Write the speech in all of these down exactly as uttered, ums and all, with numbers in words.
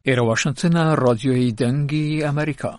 ئێرە واشنگتنە، ڕادیۆی دەنگی ئەمریکا.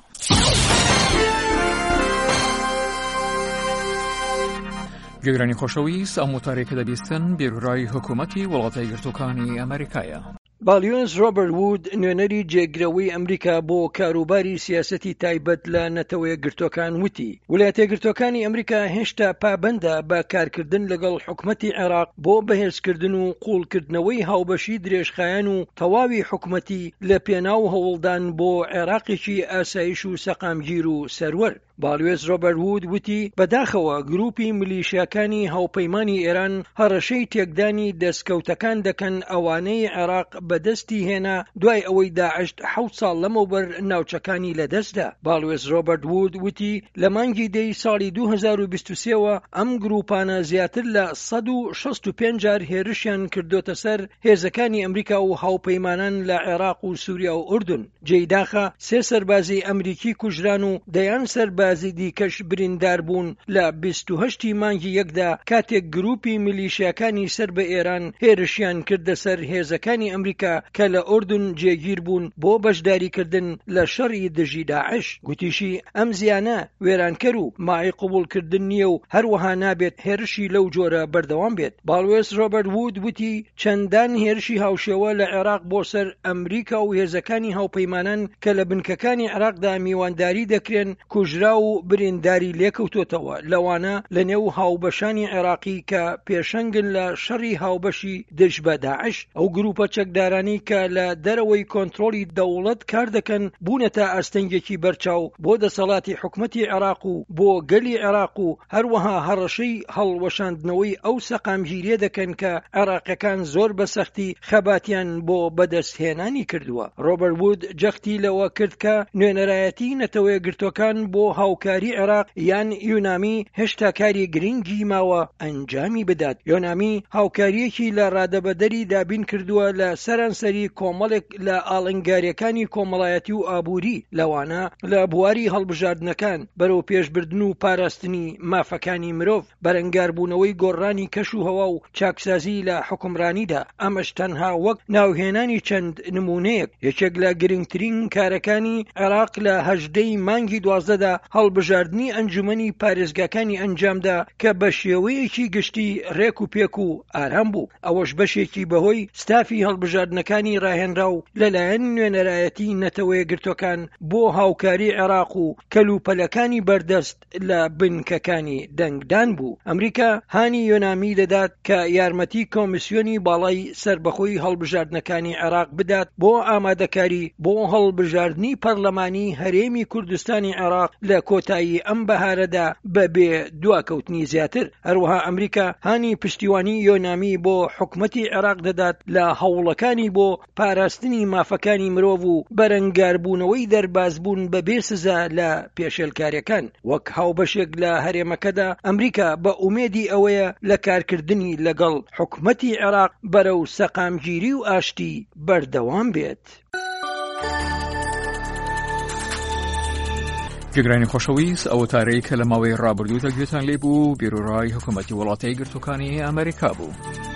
گوێگرانی خۆشەویست، ئەم وتارێک کە دەبیستن بیرڕای حکوومەتی وڵاتە یەکگرتووەکانی ئەمریکایە. باڵیۆنز ڕۆبەرت وود، نوێنەری جێگرەوەی ئەمریکا بۆ کاروباری سیاسەتی تایبەت لە نەتەوە یەکگرتووەکان وتی ویلایەتە یەکگرتووەکانی ئەمریکا هێشتا پابەندە بە کارکردن لەگەڵ حکوومەتی عێراق بۆ بەهێزکردن و قوڵکردنەوەی هاوبەشی درێژخایەن و تەواوی حکوومەتی لە پێناو هەوڵدان بۆ عێراقێکی ئاسایش و سەقامگیر و سەروەر. باڵیۆنز ڕۆبەرت وود وتی بەداخەوە گروپی ملیشیاکانی هاوپەیمانی ئێران هەڕەشەی تێکدانی دەستکەوتەکان دەکەن ئەوانەی عێراق بەدەستی هێنا دوای ئەوەی داعش حەوت ساڵ لەمەوبەر ناوچەکانی لەدەستدا. باڵیۆنز ڕۆبەرت وود وتی لە مانگی دەی ساڵی دوو هەزار و بیست و سێەوە ئەم گروپانە زیاتر لە سەد و شەست و پێنج جار هێرشیان کردوتە سەر هێزەکانی ئەمریکا و هاوپەیمانان لە عێراق و سووریا و ئوردن. جێیداخە سێ سەربازی ئەمریکی کوژران و دەیان سەربازی دیکەش بریندار بوون لە بیست و هەشتی مانگی یەکدا کاتێک گروپی ملیشیاکانی سەر بە ئێران هێرشیان کردە سەر هێزەکانی ئەمریکا کە لە ئوردن جێگیر بوون بۆ بەشداریکردن لە شەڕی دژی داعش. گوتیشی ئەم زیانە وێرانکەر و مای قبولکردن نییە و هەروەها نابێت هێرشی لەو جۆرە بەردەوام بێت. باڵیۆنز ڕۆبەرت وود وتی چەندان هێرشی هاوشێوە لە عێراق بۆ سەر ئەمریکا و هێزەکانی هاوپەیمانان کە لە بنکەکانی عێراقدا میوانداری دەکرێن کوژرا و برینداری لێکەوتوتەوە، لەوانە لە نێو هاوبەشانی عێراقی کە پێشەنگن لە شەڕی هاوبەشی دژ بە داعش. ئەو گروپە چەکدارانی کە لە دەرەوەی کۆنتڕۆلی دەوڵەت کار دەکەن بوونەتە ئاستەنگێکی بەرچاو بۆ دەسەڵاتی حکوومەتی عێراق و بۆ گەلی عێراق و هەروەها هەڕەشەی هەڵوەشاندنەوەی ئەو سەقامگیریە دەکەن کە عێراقیەکان زۆر بەسەختی خەباتیان بۆ بەدەستهێنانی کردووە. ڕۆبەرت وود جەختی لەوە کرد کە نوێنەرایەتی نەتەوە یەکگرتووەکان بۆ هاوکاری عێراق یان یۆنامی هێشتا کاری گرنگی ماوە ئەنجامی بدات. یۆنامی هاوکاریەکی لە ڕادەبەدەری دابین کردووە لە سەرانسەری کۆمەڵێک لە ئاڵنگاریەکانی کۆمەڵایەتی و ئابووری، لەوانە لە بواری هەڵبژاردنەکان بەرەو پێشبردن و پاراستنی مافەکانی مرۆڤ، بەرەنگاربوونەوەی گۆڕانی کەش و هەوا و چاکسازی لە حکومڕانیدا. ئەمەش تەنها وەک ناوهێنانی چەند نمونەیەک. یەکێک لە گرنگترین کارەکانی عێراق لە هەژدەی مانگی دوازدەدا هەڵبژاردننی ئەنجومەنی پارێزگاکانی ئەنجامدا کە بە شێوەیەکی گشتی ڕێک و پێک و ئارام بوو. ئەوەش بەشێکی بەهۆی ستافی هەڵبژاردنەکانی ڕاهێنرا و لەلایەن نوێنەرایەتی نەتەوە یەکگرتووەکان بۆ هاوکاری عێراق و کەلوپەلەکانی بەردەست لە بنکەکانی دەنگدان بوو. ئەمریکا هانی یۆنامی دەدات کە یارمەتی کۆمیسیۆنی باڵای سەربەخۆی هەڵبژاردنەکانی عێراق بدات بۆ ئامادەکاری بۆ هەڵبژاردننی پەرلەمانی هەرێمی کوردستانی عێراق لە کۆتایی ئەم بەهارەدا بەبێ دواکەوتنی زیاتر. هەروەها ئەمریکا هانی پشتیوانی یۆنامی بۆ حکوومەتی عێراق دەدات لە هەوڵەکانی بۆ پاراستنی مافەکانی مرۆڤ و بەرەنگاربوونەوەی دەربازبوون بەبێ سزا لە پێشێلکاریەکان. وەک هاوبەشێک لە هەرێمەکەدا ئەمریکا بە ئومێدی ئەوەیە لە کارکردنی لەگەڵ حکوومەتی عێراق بەرەو سەقامگیری و ئاشتی بەردەوام بێت. گوێگرانی خۆشەویست، ئەو وتارەی کە لە ماوەی ڕابردوودا گوێتان لێبوو بیرڕای حکوومەتی وڵاتە یەکگرتووەکانی ئەمریکا بوو.